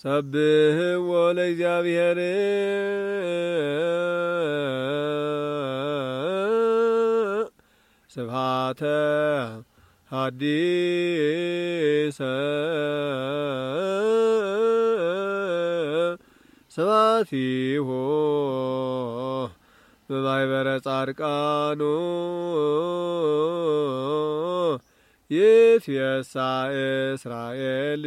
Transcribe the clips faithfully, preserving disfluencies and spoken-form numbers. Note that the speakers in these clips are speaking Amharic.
ሰብሕዎ ለእግዚአብሔር ስብሐተ ሐዲሰ ስብሐቲሁ በማኅበረ ጻድቃኑ ይትፌሳህ እስራኤል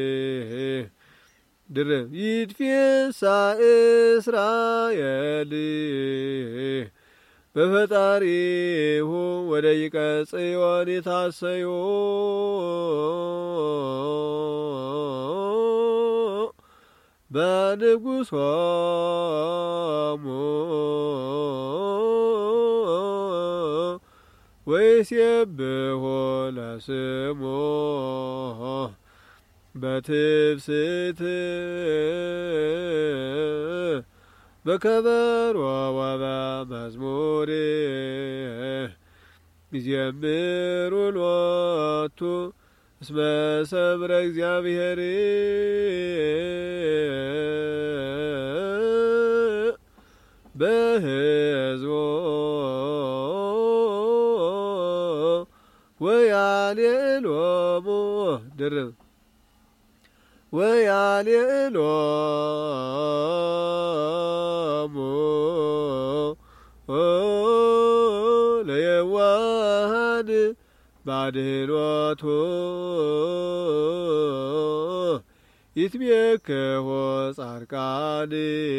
ድርብ ይትፌሳህ እስራኤል በፈጣሪሁ ወደቂቀ ጽዮን የታሰዮ በንጉሶሙ ወይሴብሖ ለስሙ በትፍስሕት በከበሮ ወበመዝሙር ይዜምሩ ሎቱ እስመ ሰብረ እግዚአብሔር በሕዝቦ ወያሌሎሙ ድርብ ወያሌሎሙ ለየዋሃን ባድኅኖቱ ይትሜክሖ ጻድቃን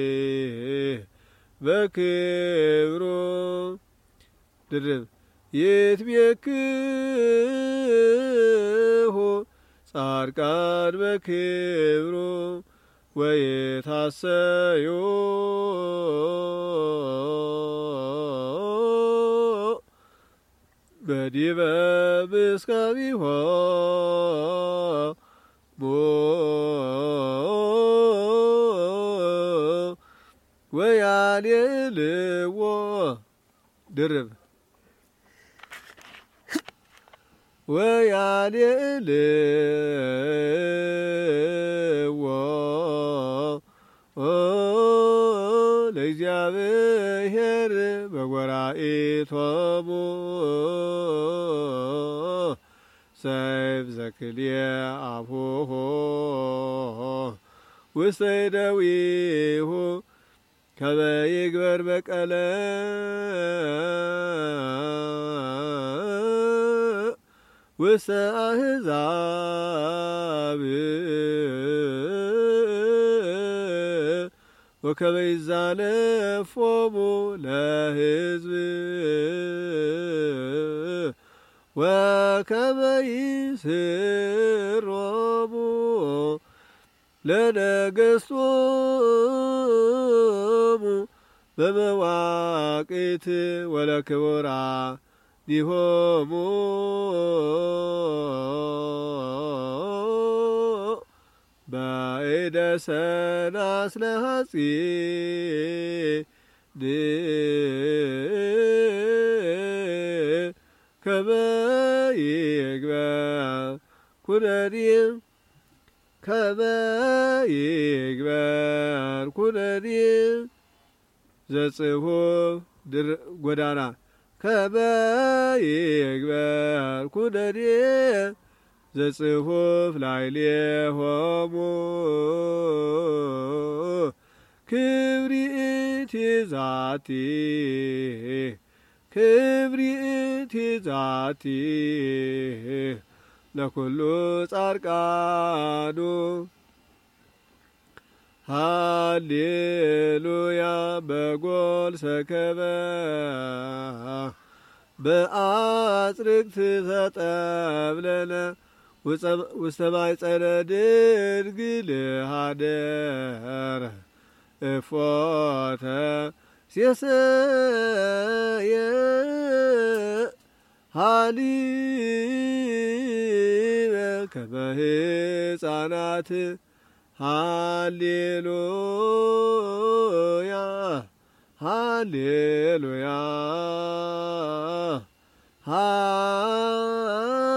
በክብሩ ድርብ ይትሜክሖ ጻድቃን በክብሩ ወይታሰዮ በዲበ ምስካቢሆሙ ወያሌልዎ ድርብ ወያሌልዎ ለእግዚአብሔር በጐራኢቶሙ ሰይፍ ዘክልኤ አፉሁ ውስተ እደዊሁ ከመ ይግበር በቀለ ውስተ አሕዛብ ወከመ ይዛነፎሙ ለሕዝብ ወከመ ይስሮሙ ለነገሥቶሙ በመዋቅት ወለክቡራኒሆሙ በእደ ሰናስለ ሐጺን ከመ ይግበር ኩነኔ ከመ ይግበር ኩነኔ ዘጽሑፍ ጎዳና ከመ ይግበር ኩነኔ ዘጽሑፍ ላዕሌሆሙ ክብሪእቲ ዛቲ ክብሪእቲ ዛቲ ለኩሉ ጻድቃኑ ሃሌሉያ በጎል ሰከበ በአጽርቅት ተጠብለለ ውስተ ማኅፀነ ድንግል ኀደረ እፎተ ሴሰየ ሀሊበ ከመ ሕፃናት ሃሌሉያ ሃሌሉያ ሃሌሉያ